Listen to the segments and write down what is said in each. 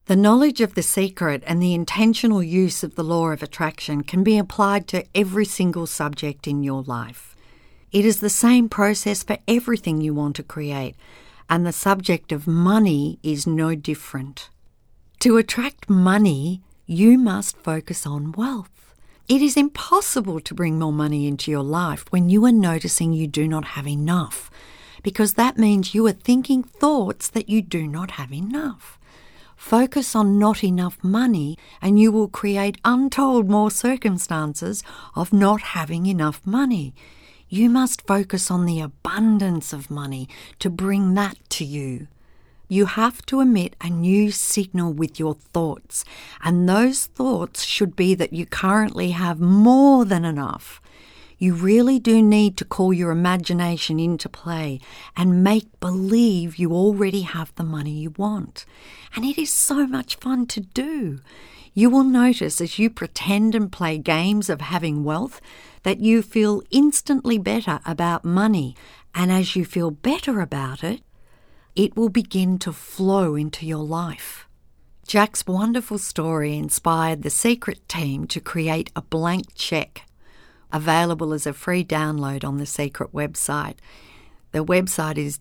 The knowledge of the secret and the intentional use of the law of attraction can be applied to every single subject in your life. It is the same process for everything you want to create, and the subject of money is no different. To attract money, you must focus on wealth. It is impossible to bring more money into your life when you are noticing you do not have enough, because that means you are thinking thoughts that you do not have enough. Focus on not enough money and you will create untold more circumstances of not having enough money. You must focus on the abundance of money to bring that to you. You have to emit a new signal with your thoughts, and those thoughts should be that you currently have more than enough. You really do need to call your imagination into play and make believe you already have the money you want. And it is so much fun to do. You will notice as you pretend and play games of having wealth that you feel instantly better about money. And as you feel better about it, it will begin to flow into your life. Jack's wonderful story inspired the Secret team to create a blank check, available as a free download on the Secret website. The website is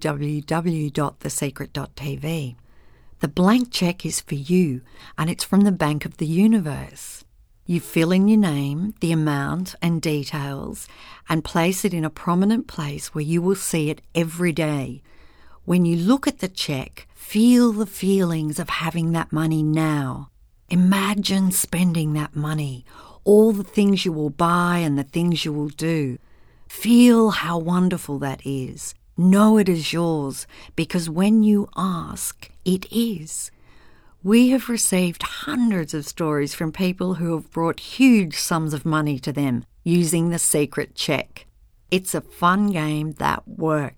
www.thesecret.tv. The blank check is for you, and it's from the Bank of the Universe. You fill in your name, the amount and details, and place it in a prominent place where you will see it every day. When you look at the check, feel the feelings of having that money now. Imagine spending that money, all the things you will buy and the things you will do. Feel how wonderful that is. Know it is yours, because when you ask, it is. We have received hundreds of stories from people who have brought huge sums of money to them using the Secret check. It's a fun game that works.